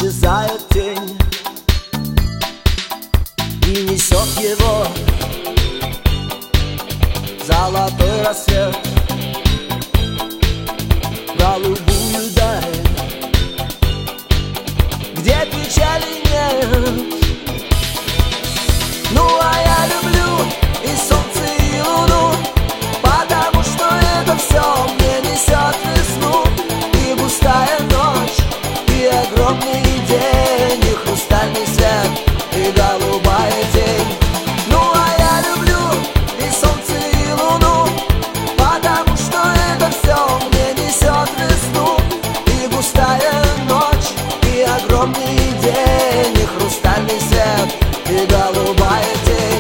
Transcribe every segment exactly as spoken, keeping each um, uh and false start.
исчезает тень и несет его золотой рассвет, голубую даль, где печали нет. Ну а я люблю и солнце, и луну, потому что это все мне несет весну. И густая ночь, и огромный день, и хрустальный свет, и голубая тень. Ну а я люблю и солнце, и луну, потому что это все мне несет весну. И густая ночь, и огромный день, и хрустальный свет, и голубая тень.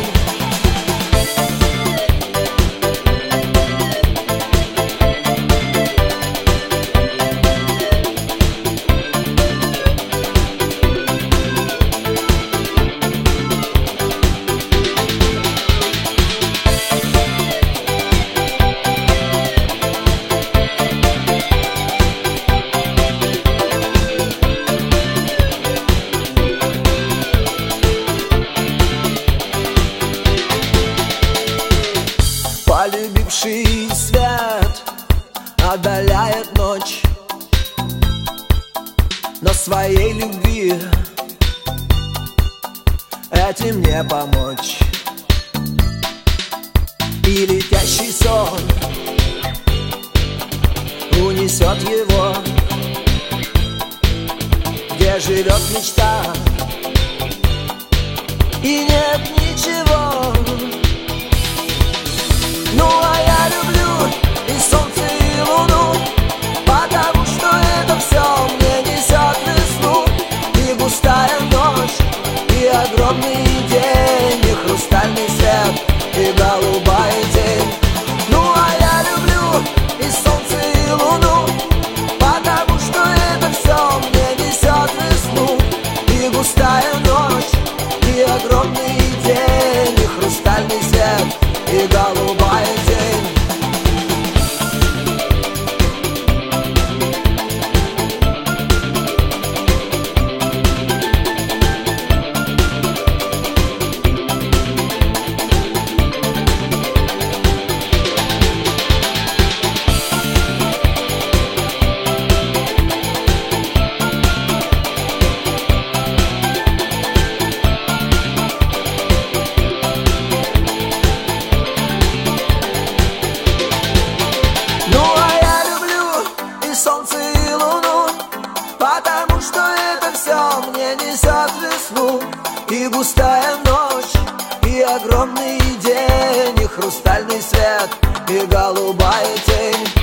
Полюбивший свет отдаляет ночь, но своей любви этим не помочь. И летящий сон унесет его, где живет мечта, и нет ничего. Ну а я люблю и солнце, и луну, потому что это все мне несет весну. И густая ночь, и огромный день, и хрустальный свет, и голубая тень. Ну а я люблю и солнце, и луну, потому что это все мне несет весну. И густая ночь, и огромный день, и хрустальный свет, и голубая тень. Потому что это все мне несет весну. И густая ночь, и огромный день, и хрустальный свет, и голубая тень.